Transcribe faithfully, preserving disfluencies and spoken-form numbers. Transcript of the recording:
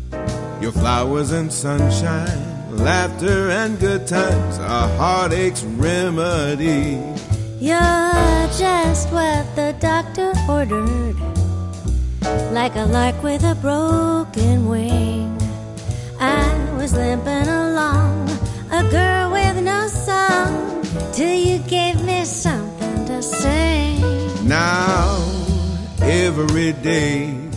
Your flowers and sunshine, laughter and good times, a heartache's remedy. You're just what the doctor ordered, like a lark with a broken wing. I was limping along, a girl with no song, till you gave me something to sing. Now, every day